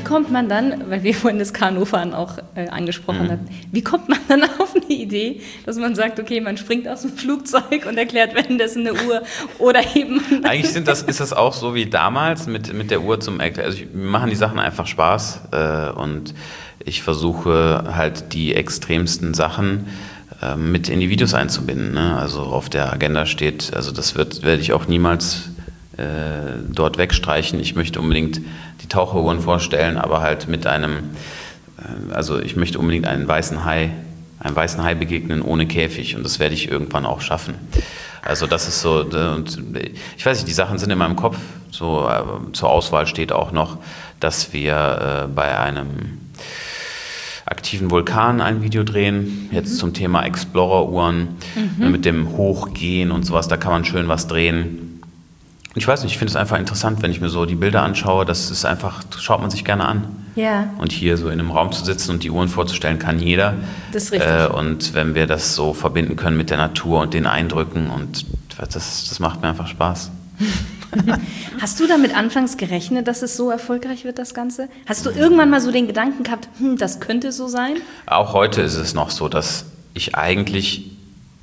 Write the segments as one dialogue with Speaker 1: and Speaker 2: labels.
Speaker 1: kommt man dann, weil wir vorhin das Kanufahren auch angesprochen hatten, wie kommt man dann auf eine Idee, dass man sagt, okay, man springt aus dem Flugzeug und erklärt währenddessen eine Uhr oder eben...
Speaker 2: Eigentlich ist das auch so wie damals mit der Uhr also wir machen die Sachen einfach Spaß und ich versuche halt die extremsten Sachen mit in die Videos einzubinden. Ne? Also auf der Agenda steht, also das werde ich auch niemals dort wegstreichen. Ich möchte unbedingt die Taucheruhren vorstellen, aber halt mit also ich möchte unbedingt einem weißen Hai begegnen ohne Käfig und das werde ich irgendwann auch schaffen. Also das ist so, und ich weiß nicht, die Sachen sind in meinem Kopf, so zur Auswahl steht auch noch, dass wir bei einem aktiven Vulkan ein Video drehen, jetzt zum Thema Explorer-Uhren, mit dem Hochgehen und sowas, da kann man schön was drehen. Ich weiß nicht, ich finde es einfach interessant, wenn ich mir so die Bilder anschaue, das schaut man sich gerne an.
Speaker 1: Ja.
Speaker 2: Und hier so in einem Raum zu sitzen und die Uhren vorzustellen, kann jeder.
Speaker 1: Das ist richtig.
Speaker 2: Und wenn wir das so verbinden können mit der Natur und den Eindrücken, und das macht mir einfach Spaß.
Speaker 1: Hast du damit anfangs gerechnet, dass es so erfolgreich wird, das Ganze? Hast du irgendwann mal so den Gedanken gehabt, das könnte so sein? Also
Speaker 2: heute ist es noch so, dass ich eigentlich,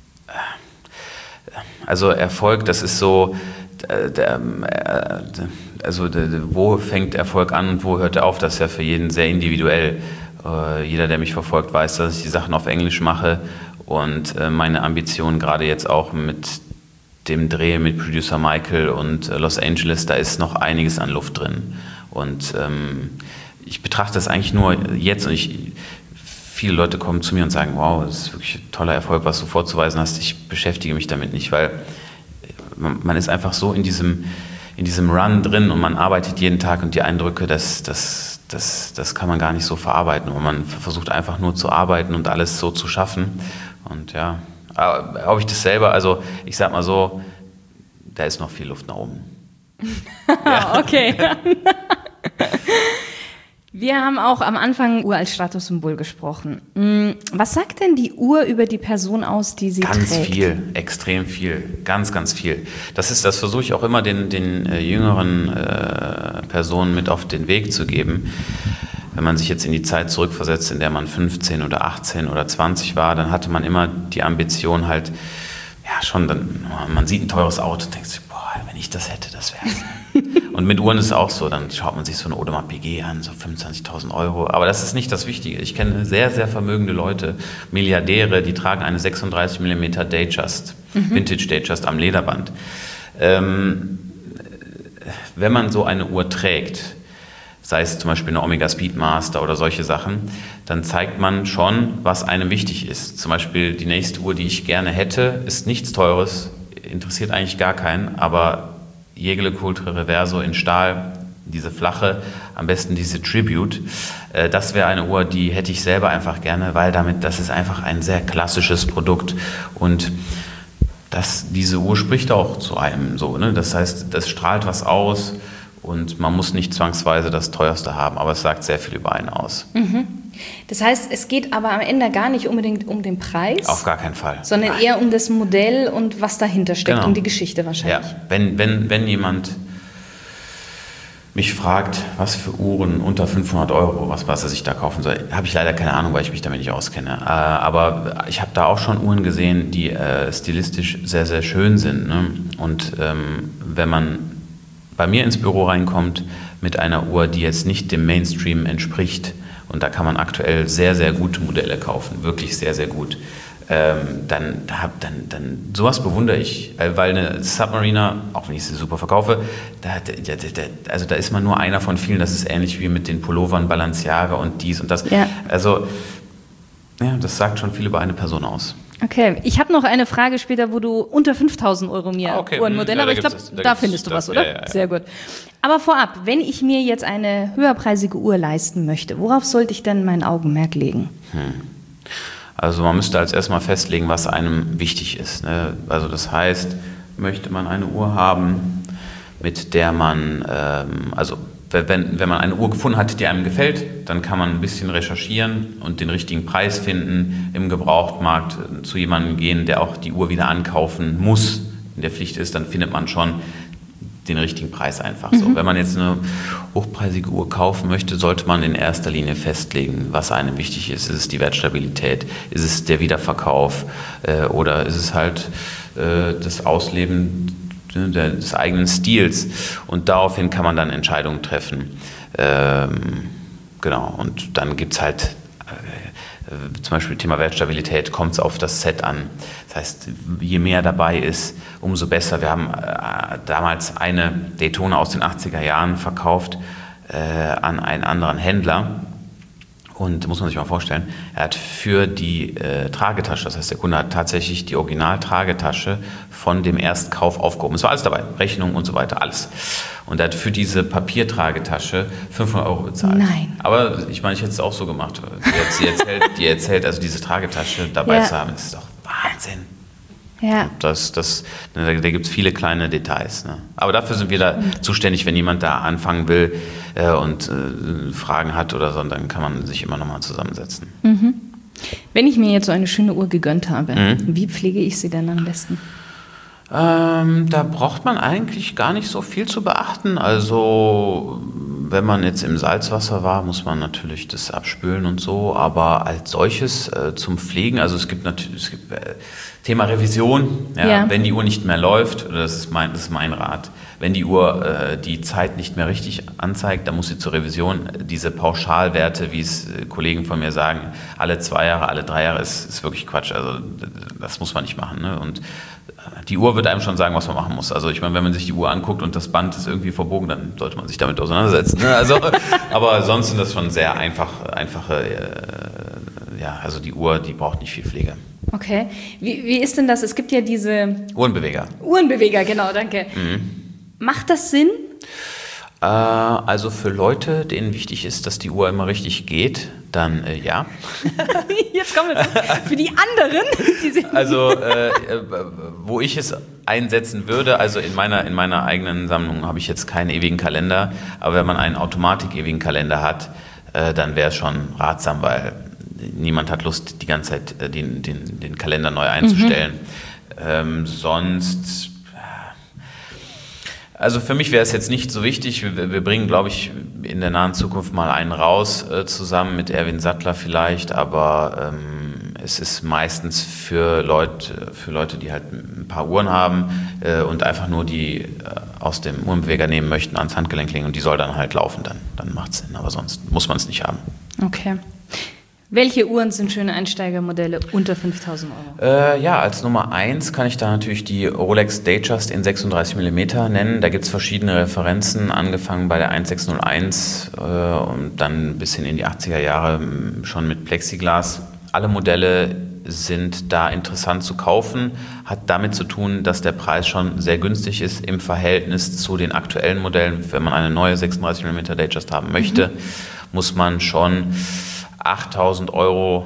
Speaker 2: also Erfolg, das ist so, wo fängt Erfolg an und wo hört er auf, das ist ja für jeden sehr individuell. Jeder, der mich verfolgt, weiß, dass ich die Sachen auf Englisch mache und meine Ambition gerade jetzt auch mit dem Dreh mit Producer Michael und Los Angeles, da ist noch einiges an Luft drin. Und ich betrachte das eigentlich nur jetzt und viele Leute kommen zu mir und sagen, wow, das ist wirklich ein toller Erfolg, was du vorzuweisen hast. Ich beschäftige mich damit nicht, weil man ist einfach so in diesem Run drin und man arbeitet jeden Tag und die Eindrücke, das kann man gar nicht so verarbeiten. Und man versucht einfach nur zu arbeiten und alles so zu schaffen. Und ja, ob ich das selber, also ich sag mal so, da ist noch viel Luft nach oben.
Speaker 1: Ja. Okay. Wir haben auch am Anfang Uhr als Statussymbol gesprochen. Was sagt denn die Uhr über die Person aus, die sie trägt?
Speaker 2: Ganz viel, extrem viel, ganz, ganz viel. Das versuche ich auch immer den jüngeren Personen mit auf den Weg zu geben. Wenn man sich jetzt in die Zeit zurückversetzt, in der man 15 oder 18 oder 20 war, dann hatte man immer die Ambition halt, ja schon, man sieht ein teures Auto und denkt sich, boah, wenn ich das hätte, das wär's. Und mit Uhren ist es auch so, dann schaut man sich so eine Audemars Piguet an, so 25.000 Euro. Aber das ist nicht das Wichtige. Ich kenne sehr, sehr vermögende Leute, Milliardäre, die tragen eine 36 mm Datejust, Vintage Datejust am Lederband. Wenn man so eine Uhr trägt, sei es zum Beispiel eine Omega Speedmaster oder solche Sachen, dann zeigt man schon, was einem wichtig ist. Zum Beispiel die nächste Uhr, die ich gerne hätte, ist nichts Teures, interessiert eigentlich gar keinen, aber Jägerle Coultre Reverso in Stahl, diese flache, am besten diese Tribute, das wäre eine Uhr, die hätte ich selber einfach gerne, weil das ist einfach ein sehr klassisches Produkt und diese Uhr spricht auch zu einem so, ne? Das heißt, das strahlt was aus. Und man muss nicht zwangsweise das Teuerste haben, aber es sagt sehr viel über einen aus.
Speaker 1: Das heißt, es geht aber am Ende gar nicht unbedingt um den Preis.
Speaker 2: Auf gar keinen Fall.
Speaker 1: Sondern eher um das Modell und was dahinter steckt,
Speaker 2: genau.
Speaker 1: Um die Geschichte wahrscheinlich.
Speaker 2: Ja, wenn jemand mich fragt, was für Uhren unter 500 Euro, was er sich da kaufen soll, habe ich leider keine Ahnung, weil ich mich damit nicht auskenne. Aber ich habe da auch schon Uhren gesehen, die stilistisch sehr, sehr schön sind. Ne? Und wenn man bei mir ins Büro reinkommt mit einer Uhr, die jetzt nicht dem Mainstream entspricht, und da kann man aktuell sehr, sehr gute Modelle kaufen, wirklich sehr, sehr gut, dann sowas bewundere ich, weil eine Submariner, auch wenn ich sie super verkaufe, da ist man nur einer von vielen, das ist ähnlich wie mit den Pullovern Balenciaga und dies und das.
Speaker 1: Ja.
Speaker 2: Also, ja, das sagt schon viel über eine Person aus.
Speaker 1: Okay, ich habe noch eine Frage später, wo du unter 5.000 Euro mir Uhrenmodelle, aber ich glaube, da findest du was, oder? Ja. Sehr gut. Aber vorab, wenn ich mir jetzt eine höherpreisige Uhr leisten möchte, worauf sollte ich denn mein Augenmerk legen?
Speaker 2: Also man müsste als erstes mal festlegen, was einem wichtig ist. Ne? Also das heißt, möchte man eine Uhr haben, mit der man, wenn man eine Uhr gefunden hat, die einem gefällt, dann kann man ein bisschen recherchieren und den richtigen Preis finden, im Gebrauchtmarkt zu jemandem gehen, der auch die Uhr wieder ankaufen muss, in der Pflicht ist, dann findet man schon den richtigen Preis einfach. So, wenn man jetzt eine hochpreisige Uhr kaufen möchte, sollte man in erster Linie festlegen, was einem wichtig ist. Ist es die Wertstabilität? Ist es der Wiederverkauf? Oder ist es halt das Ausleben des eigenen Stils? Und daraufhin kann man dann Entscheidungen treffen. Genau, und dann gibt es halt zum Beispiel Thema Wertstabilität, kommt es auf das Set an. Das heißt, je mehr dabei ist, umso besser. Wir haben damals eine Daytona aus den 80er Jahren verkauft an einen anderen Händler. Und muss man sich mal vorstellen, er hat für die Tragetasche, das heißt, der Kunde hat tatsächlich die Original-Tragetasche von dem Erstkauf aufgehoben. Es war alles dabei, Rechnung und so weiter, alles. Und er hat für diese Papiertragetasche 500 € bezahlt.
Speaker 1: Nein.
Speaker 2: Aber ich meine, ich hätte es auch so gemacht. Die erzählt, also diese Tragetasche dabei zu haben, das ist doch Wahnsinn.
Speaker 1: Ja.
Speaker 2: Da gibt es viele kleine Details. Ne? Aber dafür sind wir da zuständig, wenn jemand da anfangen will und Fragen hat oder so, dann kann man sich immer nochmal zusammensetzen.
Speaker 1: Mhm. Wenn ich mir jetzt so eine schöne Uhr gegönnt habe, wie pflege ich sie denn am besten?
Speaker 2: Da braucht man eigentlich gar nicht so viel zu beachten. Also wenn man jetzt im Salzwasser war, muss man natürlich das abspülen und so, aber als solches zum Pflegen, also es gibt Thema Revision, wenn die Uhr nicht mehr läuft, oder das ist mein Rat, wenn die Uhr die Zeit nicht mehr richtig anzeigt, dann muss sie zur Revision. Diese Pauschalwerte, wie es Kollegen von mir sagen, alle 2 Jahre, alle 3 Jahre, ist wirklich Quatsch. Also das muss man nicht machen. Ne? Und die Uhr wird einem schon sagen, was man machen muss. Also ich meine, wenn man sich die Uhr anguckt und das Band ist irgendwie verbogen, dann sollte man sich damit auseinandersetzen. Ne? Also, aber sonst sind das schon sehr einfache, also die Uhr, die braucht nicht viel Pflege.
Speaker 1: Okay. Wie ist denn das? Es gibt ja diese...
Speaker 2: Uhrenbeweger,
Speaker 1: genau, danke. Macht das Sinn?
Speaker 2: Also für Leute, denen wichtig ist, dass die Uhr immer richtig geht, dann ja.
Speaker 1: Jetzt kommen wir für die anderen.
Speaker 2: Also wo ich es einsetzen würde, also in meiner eigenen Sammlung habe ich jetzt keinen ewigen Kalender, aber wenn man einen Automatik-ewigen Kalender hat, dann wäre es schon ratsam, weil niemand hat Lust, die ganze Zeit den Kalender neu einzustellen. Sonst... Also für mich wäre es jetzt nicht so wichtig. Wir bringen, glaube ich, in der nahen Zukunft mal einen raus, zusammen mit Erwin Sattler vielleicht, aber es ist meistens für Leute, die halt ein paar Uhren haben und einfach nur die aus dem Uhrenbeweger nehmen möchten, ans Handgelenk legen und die soll dann halt laufen, dann macht es Sinn, aber sonst muss man es nicht haben.
Speaker 1: Okay. Welche Uhren sind schöne Einsteigermodelle unter 5.000 €?
Speaker 2: Als Nummer 1 kann ich da natürlich die Rolex Datejust in 36 mm nennen. Da gibt es verschiedene Referenzen, angefangen bei der 1601 und dann bis hin in die 80er Jahre schon mit Plexiglas. Alle Modelle sind da interessant zu kaufen, hat damit zu tun, dass der Preis schon sehr günstig ist im Verhältnis zu den aktuellen Modellen. Wenn man eine neue 36 mm Datejust haben möchte, muss man schon 8.000 €,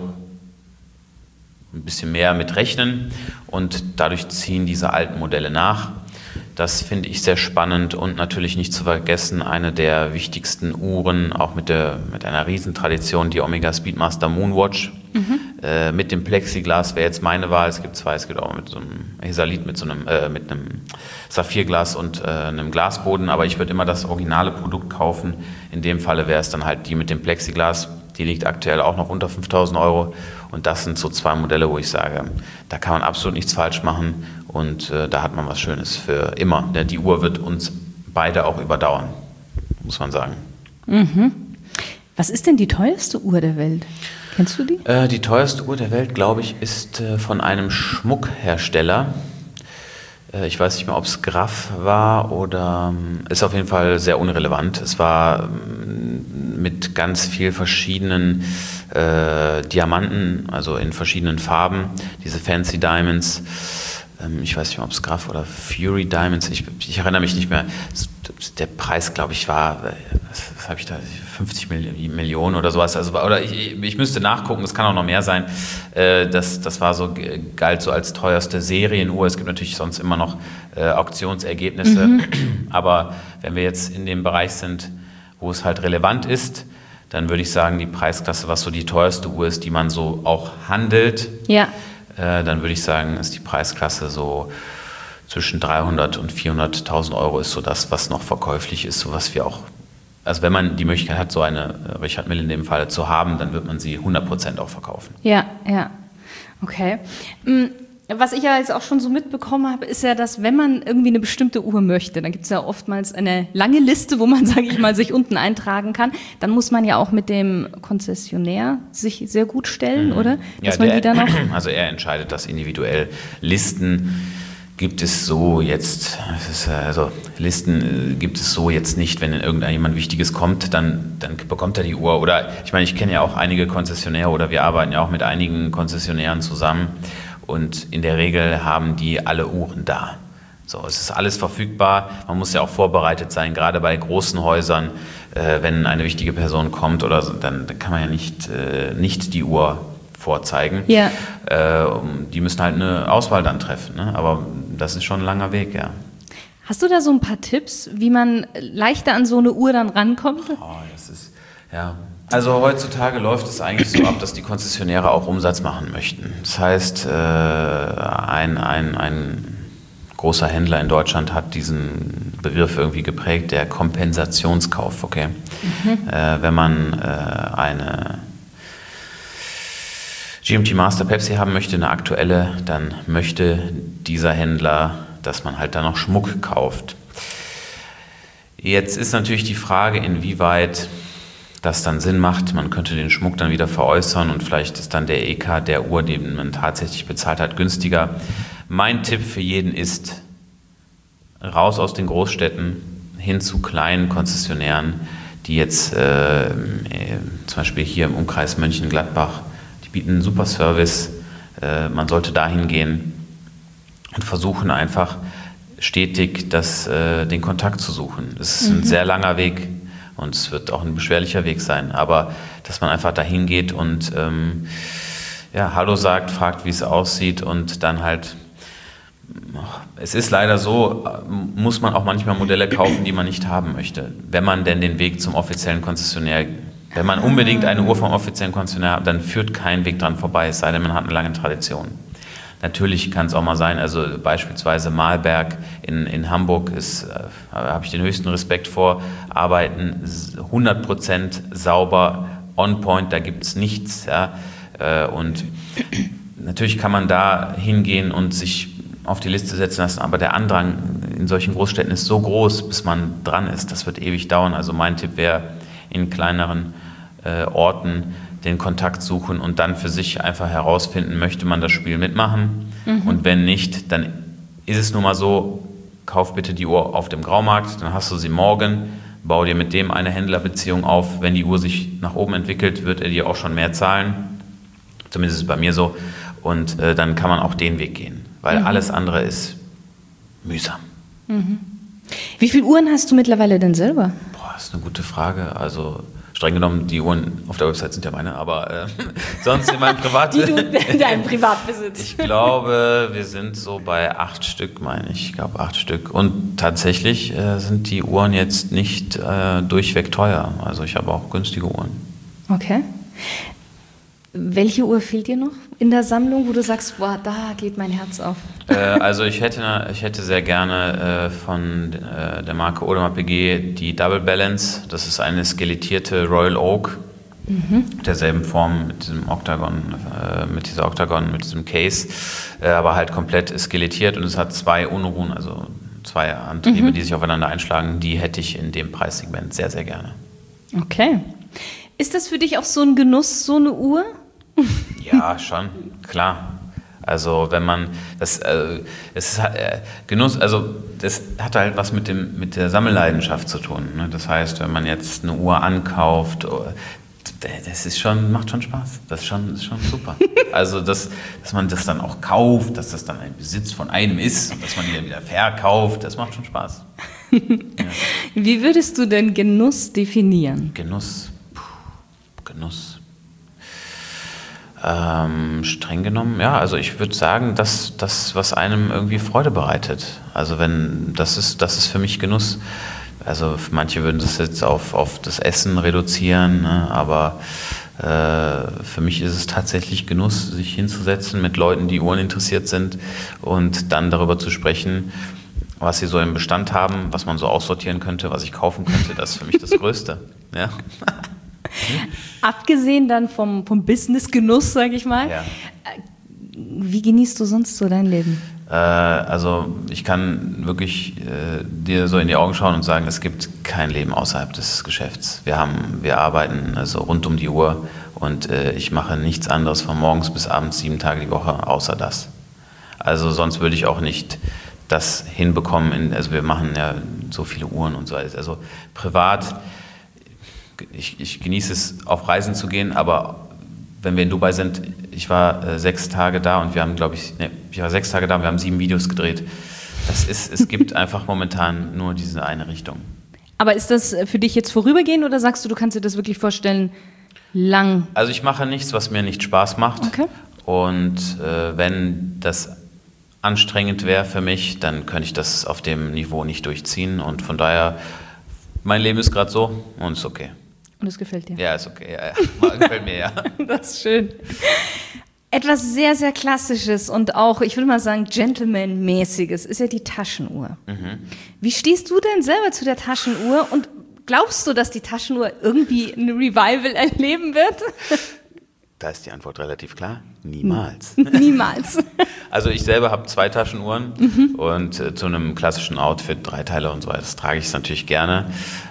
Speaker 2: ein bisschen mehr mit rechnen und dadurch ziehen diese alten Modelle nach. Das finde ich sehr spannend und natürlich nicht zu vergessen, eine der wichtigsten Uhren, auch mit einer Riesentradition, die Omega Speedmaster Moonwatch. Mit dem Plexiglas wäre jetzt meine Wahl. Es gibt zwei, es gibt auch mit so einem Hesalit, mit einem Saphirglas und einem Glasboden, aber ich würde immer das originale Produkt kaufen. In dem Falle wäre es dann halt die mit dem Plexiglas. Die liegt aktuell auch noch unter 5.000 € und das sind so 2 Modelle, wo ich sage, da kann man absolut nichts falsch machen und da hat man was Schönes für immer. Denn die Uhr wird uns beide auch überdauern, muss man sagen.
Speaker 1: Was ist denn die teuerste Uhr der Welt? Kennst du die?
Speaker 2: Die teuerste Uhr der Welt, glaube ich, ist von einem Schmuckhersteller. Ich weiß nicht mehr, ob es Graf war oder ist auf jeden Fall sehr unrelevant. Es war mit ganz viel verschiedenen Diamanten, also in verschiedenen Farben, diese Fancy Diamonds. Ich weiß nicht mehr, ob es Graf oder Fury Diamonds, ich erinnere mich nicht mehr. Der Preis, glaube ich, war, was habe ich da, 50 Millionen oder sowas. Also, oder ich müsste nachgucken, es kann auch noch mehr sein. Das war so, galt so als teuerste Serienuhr. Es gibt natürlich sonst immer noch Auktionsergebnisse. Aber wenn wir jetzt in dem Bereich sind, wo es halt relevant ist, dann würde ich sagen, die Preisklasse, was so die teuerste Uhr ist, die man so auch handelt, dann würde ich sagen, ist die Preisklasse so zwischen 300 und 400.000 Euro ist so das, was noch verkäuflich ist, so was wir auch, also wenn man die Möglichkeit hat, so eine Richard Mille in dem Fall zu haben, dann wird man sie 100% auch verkaufen.
Speaker 1: Ja, okay. Was ich ja jetzt auch schon so mitbekommen habe, ist ja, dass wenn man irgendwie eine bestimmte Uhr möchte, dann gibt es ja oftmals eine lange Liste, wo man, sage ich mal, sich unten eintragen kann. Dann muss man ja auch mit dem Konzessionär sich sehr gut stellen, oder?
Speaker 2: Dass man die dann auch also er entscheidet das individuell. Listen gibt es so jetzt, Listen gibt es so jetzt nicht, wenn irgendjemand Wichtiges kommt, dann bekommt er die Uhr. Oder ich meine, ich kenne ja auch einige Konzessionäre oder wir arbeiten ja auch mit einigen Konzessionären zusammen. Und in der Regel haben die alle Uhren da. So, es ist alles verfügbar. Man muss ja auch vorbereitet sein, gerade bei großen Häusern, wenn eine wichtige Person kommt oder so, dann kann man ja nicht die Uhr vorzeigen.
Speaker 1: Ja.
Speaker 2: Die müssen halt eine Auswahl dann treffen. Ne? Aber das ist schon ein langer Weg, ja.
Speaker 1: Hast du da so ein paar Tipps, wie man leichter an so eine Uhr dann rankommt?
Speaker 2: Das ist, ja. Also heutzutage läuft es eigentlich so ab, dass die Konzessionäre auch Umsatz machen möchten. Das heißt, ein großer Händler in Deutschland hat diesen Begriff irgendwie geprägt, der Kompensationskauf. Okay? Wenn man eine GMT Master Pepsi haben möchte, eine aktuelle, dann möchte dieser Händler, dass man halt da noch Schmuck kauft. Jetzt ist natürlich die Frage, inwieweit das dann Sinn macht. Man könnte den Schmuck dann wieder veräußern und vielleicht ist dann der EK der Uhr, den man tatsächlich bezahlt hat, günstiger. Mein Tipp für jeden ist, raus aus den Großstädten hin zu kleinen Konzessionären, die jetzt zum Beispiel hier im Umkreis Mönchengladbach, die bieten einen super Service. Man sollte dahin gehen und versuchen einfach stetig den Kontakt zu suchen. Das ist ein sehr langer Weg. Und es wird auch ein beschwerlicher Weg sein, aber dass man einfach dahin geht und Hallo sagt, fragt, wie es aussieht und dann halt, es ist leider so, muss man auch manchmal Modelle kaufen, die man nicht haben möchte. Wenn man denn den Weg zum offiziellen Konzessionär, wenn man unbedingt eine Uhr vom offiziellen Konzessionär hat, dann führt kein Weg dran vorbei, es sei denn, man hat eine lange Tradition. Natürlich kann es auch mal sein, also beispielsweise Malberg in Hamburg habe ich den höchsten Respekt vor, arbeiten 100% sauber, on point, da gibt es nichts. Ja? Und natürlich kann man da hingehen und sich auf die Liste setzen lassen, aber der Andrang in solchen Großstädten ist so groß, bis man dran ist, das wird ewig dauern. Also mein Tipp wäre, in kleineren Orten den Kontakt suchen und dann für sich einfach herausfinden, möchte man das Spiel mitmachen und wenn nicht, dann ist es nun mal so, kauf bitte die Uhr auf dem Graumarkt, dann hast du sie morgen, bau dir mit dem eine Händlerbeziehung auf, wenn die Uhr sich nach oben entwickelt, wird er dir auch schon mehr zahlen, zumindest ist es bei mir so und dann kann man auch den Weg gehen, weil alles andere ist mühsam.
Speaker 1: Wie viele Uhren hast du mittlerweile denn selber?
Speaker 2: Das ist eine gute Frage, also streng genommen, die Uhren auf der Website sind ja meine, aber sonst in meinem
Speaker 1: deinem Privatbesitz.
Speaker 2: Ich glaube, wir sind so bei 8 Stück, meine ich. Ich glaube 8 Stück. Und tatsächlich sind die Uhren jetzt nicht durchweg teuer. Also ich habe auch günstige Uhren.
Speaker 1: Okay. Welche Uhr fehlt dir noch in der Sammlung, wo du sagst, boah, da geht mein Herz auf?
Speaker 2: Also ich hätte sehr gerne von der Marke Audemars Piguet die Double Balance. Das ist eine skelettierte Royal Oak, derselben Form mit diesem Oktagon, mit diesem Case, aber halt komplett skelettiert und es hat 2 Unruhen, also 2 Antriebe, die sich aufeinander einschlagen. Die hätte ich in dem Preissegment sehr, sehr gerne.
Speaker 1: Okay. Ist das für dich auch so ein Genuss, so eine Uhr?
Speaker 2: Ja, schon, klar. Also wenn man es ist Genuss, also das hat halt was mit der Sammelleidenschaft zu tun. Ne? Das heißt, wenn man jetzt eine Uhr ankauft, das ist macht schon Spaß. Das ist schon super. Also dass man das dann auch kauft, dass das dann ein Besitz von einem ist und dass man die dann wieder verkauft, das macht schon Spaß. Ja.
Speaker 1: Wie würdest du denn Genuss definieren?
Speaker 2: Genuss. Streng genommen, ja, also ich würde sagen, dass das, was einem irgendwie Freude bereitet. Also das ist für mich Genuss. Also manche würden das jetzt auf das Essen reduzieren, ne? Aber Für mich ist es tatsächlich Genuss, sich hinzusetzen mit Leuten, die Uhren interessiert sind und dann darüber zu sprechen, was sie so im Bestand haben, was man so aussortieren könnte, was ich kaufen könnte. Das ist für mich das Größte. Ja.
Speaker 1: Abgesehen dann vom Business-Genuss, sage ich mal, ja. Wie genießt du sonst so dein Leben?
Speaker 2: Also ich kann wirklich dir so in die Augen schauen und sagen, es gibt kein Leben außerhalb des Geschäfts. Wir arbeiten also rund um die Uhr und ich mache nichts anderes von morgens bis abends 7 Tage die Woche, außer das. Also sonst würde ich auch nicht das hinbekommen. Also wir machen ja so viele Uhren und so. Also privat, ich genieße es, auf Reisen zu gehen, aber wenn wir in Dubai sind, ich war 6 Tage da und wir haben, ich war 6 Tage da und wir haben 7 Videos gedreht. Es gibt einfach momentan nur diese eine Richtung.
Speaker 1: Aber ist das für dich jetzt vorübergehend oder sagst du kannst dir das wirklich vorstellen, lang?
Speaker 2: Also ich mache nichts, was mir nicht Spaß macht.
Speaker 1: Okay.
Speaker 2: Und wenn das anstrengend wäre für mich, dann könnte ich das auf dem Niveau nicht durchziehen. Und von daher, mein Leben ist gerade so und ist okay.
Speaker 1: Und es gefällt dir?
Speaker 2: Ja, ist okay. Ja. Gefällt mir, ja.
Speaker 1: Das ist schön. Etwas sehr, sehr Klassisches und auch, ich will mal sagen, Gentleman-mäßiges ist ja die Taschenuhr. Mhm. Wie stehst du denn selber zu der Taschenuhr und glaubst du, dass die Taschenuhr irgendwie ein Revival erleben wird?
Speaker 2: Da ist die Antwort relativ klar. Niemals.
Speaker 1: Niemals.
Speaker 2: Also ich selber habe 2 Taschenuhren und zu einem klassischen Outfit, 3 Teile und so weiter, das trage ich natürlich gerne.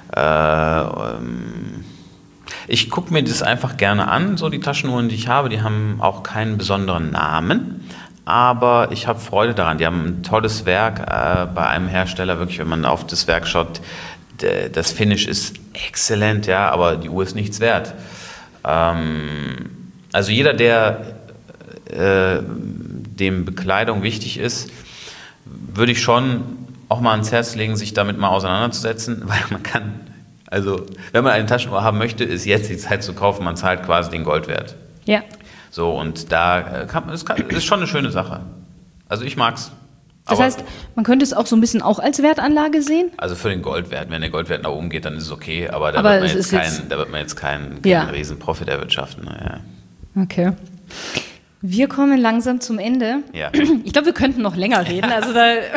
Speaker 2: Ich gucke mir das einfach gerne an, so die Taschenuhren, die ich habe, die haben auch keinen besonderen Namen, aber ich habe Freude daran. Die haben ein tolles Werk bei einem Hersteller, wirklich, wenn man auf das Werk schaut, das Finish ist exzellent, ja, aber die Uhr ist nichts wert. Also jeder, der dem Bekleidung wichtig ist, würde ich schon auch mal ans Herz legen, sich damit mal auseinanderzusetzen, weil man kann, also wenn man eine Taschenuhr haben möchte, ist jetzt die Zeit zu kaufen, man zahlt quasi den Goldwert.
Speaker 1: Ja.
Speaker 2: So, und da ist schon eine schöne Sache. Also ich mag's.
Speaker 1: Das heißt, man könnte es auch so ein bisschen auch als Wertanlage sehen?
Speaker 2: Also für den Goldwert, wenn der Goldwert nach oben geht, dann ist es okay, aber da wird man jetzt keinen riesen Profit erwirtschaften. Ja.
Speaker 1: Okay. Wir kommen langsam zum Ende.
Speaker 2: Ja.
Speaker 1: Ich glaube, wir könnten noch länger reden. Also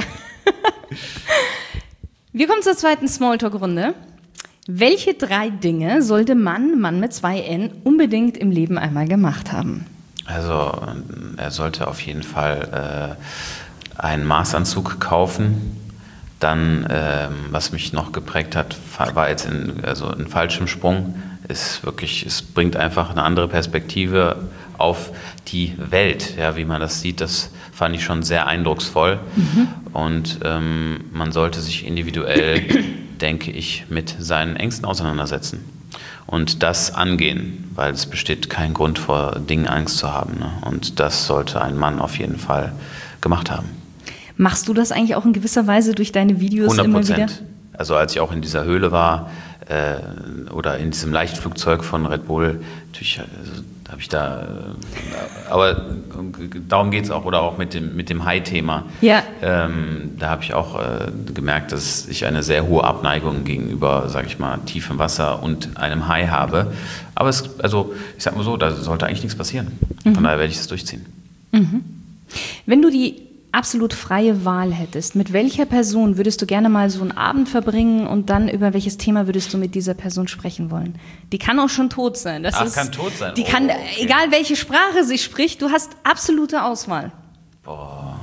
Speaker 1: wir kommen zur zweiten Smalltalk-Runde. Welche 3 Dinge sollte Mann mit 2 N unbedingt im Leben einmal gemacht haben?
Speaker 2: Also er sollte auf jeden Fall einen Maßanzug kaufen. Dann, was mich noch geprägt hat, war jetzt ein Fallschirmsprung. Es bringt einfach eine andere Perspektive auf die Welt, ja, wie man das sieht. Das fand ich schon sehr eindrucksvoll. Mhm. Und man sollte sich individuell, denke ich, mit seinen Ängsten auseinandersetzen und das angehen, weil es besteht kein Grund, vor Dingen Angst zu haben. Ne? Und das sollte ein Mann auf jeden Fall gemacht haben.
Speaker 1: Machst du das eigentlich auch in gewisser Weise durch deine Videos
Speaker 2: 100%.
Speaker 1: Immer wieder?
Speaker 2: Also als ich auch in dieser Höhle war oder in diesem Leichtflugzeug von Red Bull, natürlich habe ich da, aber darum geht es auch, oder auch mit dem Hai-Thema.
Speaker 1: Ja.
Speaker 2: Da habe ich auch gemerkt, dass ich eine sehr hohe Abneigung gegenüber, sage ich mal, tiefem Wasser und einem Hai habe. Aber ich sag mal so, da sollte eigentlich nichts passieren. Von daher werde ich es durchziehen.
Speaker 1: Mhm. Wenn du die absolut freie Wahl hättest, mit welcher Person würdest du gerne mal so einen Abend verbringen und dann über welches Thema würdest du mit dieser Person sprechen wollen? Die kann auch schon tot sein.
Speaker 2: Kann tot sein?
Speaker 1: Die kann, okay. Egal welche Sprache sie spricht, du hast absolute Auswahl.
Speaker 2: Boah.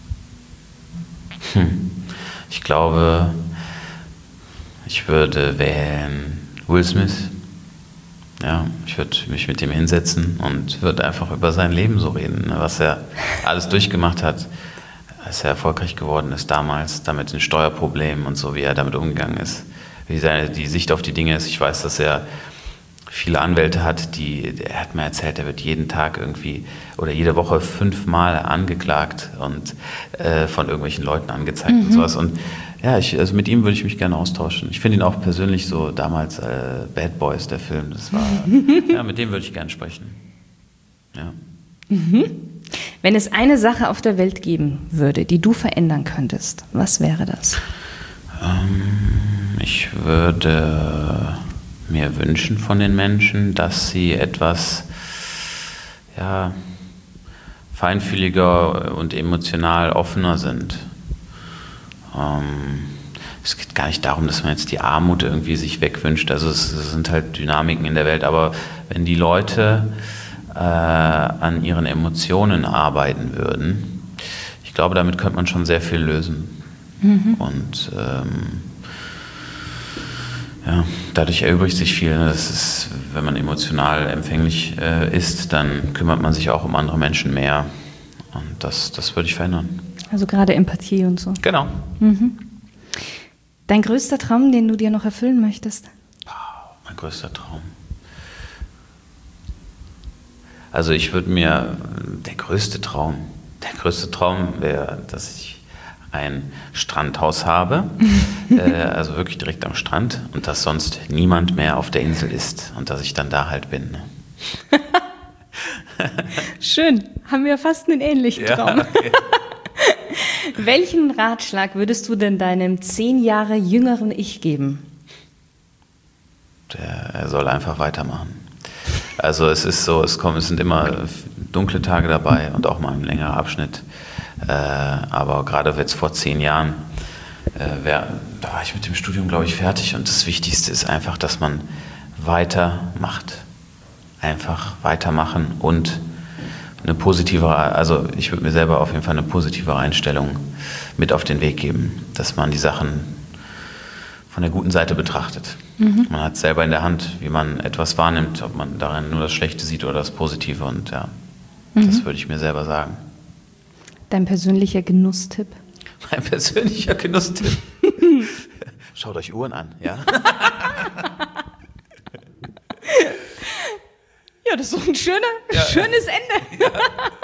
Speaker 2: Ich glaube, ich würde wählen Will Smith. Ja, ich würde mich mit ihm hinsetzen und würde einfach über sein Leben so reden, was er alles durchgemacht hat, als er erfolgreich geworden ist damals, damit den Steuerproblemen und so, wie er damit umgegangen ist, wie die Sicht auf die Dinge ist. Ich weiß, dass er viele Anwälte hat, er hat mir erzählt, er wird jeden Tag irgendwie oder jede Woche 5-mal angeklagt und von irgendwelchen Leuten angezeigt und sowas. Und ja, also mit ihm würde ich mich gerne austauschen. Ich finde ihn auch persönlich so damals Bad Boys, der Film, das war, ja, mit dem würde ich gerne sprechen. Ja.
Speaker 1: Mhm. Wenn es eine Sache auf der Welt geben würde, die du verändern könntest, was wäre das?
Speaker 2: Ich würde mir wünschen von den Menschen, dass sie etwas feinfühliger und emotional offener sind. Es geht gar nicht darum, dass man jetzt die Armut irgendwie sich wegwünscht. Also es sind halt Dynamiken in der Welt. Aber wenn die Leute an ihren Emotionen arbeiten würden, ich glaube, damit könnte man schon sehr viel lösen. Und dadurch erübrigt sich viel. Das ist, wenn man emotional empfänglich ist, dann kümmert man sich auch um andere Menschen mehr. Und das würde ich verändern.
Speaker 1: Also gerade Empathie und so.
Speaker 2: Genau.
Speaker 1: Dein größter Traum, den du dir noch erfüllen möchtest?
Speaker 2: Mein größter Traum. Also der größte Traum wäre, dass ich ein Strandhaus habe, also wirklich direkt am Strand, und dass sonst niemand mehr auf der Insel ist und dass ich dann da halt bin.
Speaker 1: Schön, haben wir fast einen ähnlichen Traum. Okay. Welchen Ratschlag würdest du denn deinem 10 Jahre jüngeren Ich geben?
Speaker 2: Er soll einfach weitermachen. Also es ist so, es sind immer dunkle Tage dabei und auch mal ein längerer Abschnitt. Aber gerade jetzt vor 10 Jahren, da war ich mit dem Studium, glaube ich, fertig. Und das Wichtigste ist einfach, dass man weitermacht. Einfach weitermachen und ich würde mir selber auf jeden Fall eine positivere Einstellung mit auf den Weg geben, dass man die Sachen von der guten Seite betrachtet. Man hat selber in der Hand, wie man etwas wahrnimmt, ob man darin nur das Schlechte sieht oder das Positive, und das würde ich mir selber sagen.
Speaker 1: Dein persönlicher Genusstipp?
Speaker 2: Mein persönlicher Genusstipp? Schaut euch Uhren an, ja?
Speaker 1: Ja, das ist doch ein schönes Ende. Ja.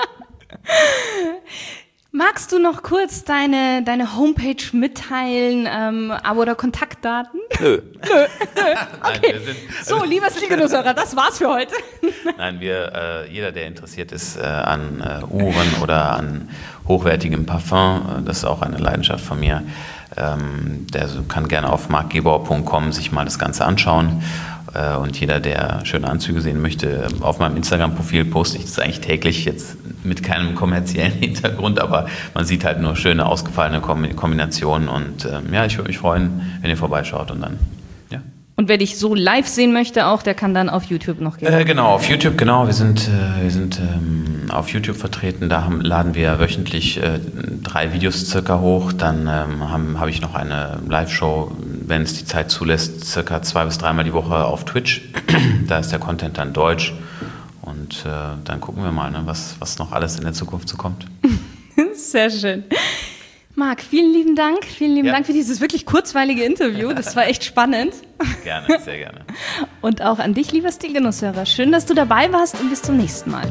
Speaker 1: Magst du noch kurz deine Homepage mitteilen, oder Kontaktdaten?
Speaker 2: Nö.
Speaker 1: Okay. Nein, lieber Stilgenusshörer, das war's für heute.
Speaker 2: Nein, jeder, der interessiert ist an Uhren oder an hochwertigem Parfum, das ist auch eine Leidenschaft von mir, der kann gerne auf markgebauer.com sich mal das Ganze anschauen. Und jeder, der schöne Anzüge sehen möchte, auf meinem Instagram-Profil poste ich das eigentlich täglich, jetzt mit keinem kommerziellen Hintergrund, aber man sieht halt nur schöne, ausgefallene Kombinationen, und ich würde mich freuen, wenn ihr vorbeischaut, und dann, ja.
Speaker 1: Und wer dich so live sehen möchte auch, der kann dann auf YouTube noch gehen.
Speaker 2: Genau, auf YouTube, genau. Wir sind auf YouTube vertreten, da laden wir wöchentlich 3 Videos circa hoch, dann habe ich noch eine Live-Show, wenn es die Zeit zulässt, circa 2 bis 3 Mal die Woche auf Twitch. Da ist der Content dann deutsch, und dann gucken wir mal, was noch alles in der Zukunft so kommt.
Speaker 1: Sehr schön. Marc, vielen lieben Dank für dieses wirklich kurzweilige Interview. Das war echt spannend.
Speaker 2: Gerne, sehr gerne.
Speaker 1: Und auch an dich, lieber Stilgenusshörer. Schön, dass du dabei warst, und bis zum nächsten Mal.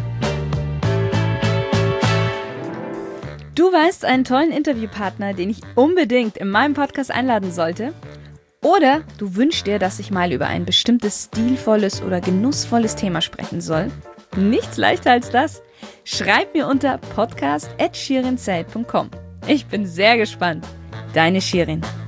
Speaker 1: Du weißt einen tollen Interviewpartner, den ich unbedingt in meinem Podcast einladen sollte? Oder du wünschst dir, dass ich mal über ein bestimmtes stilvolles oder genussvolles Thema sprechen soll? Nichts leichter als das. Schreib mir unter podcast@shirinzeit.com. Ich bin sehr gespannt. Deine Shirin.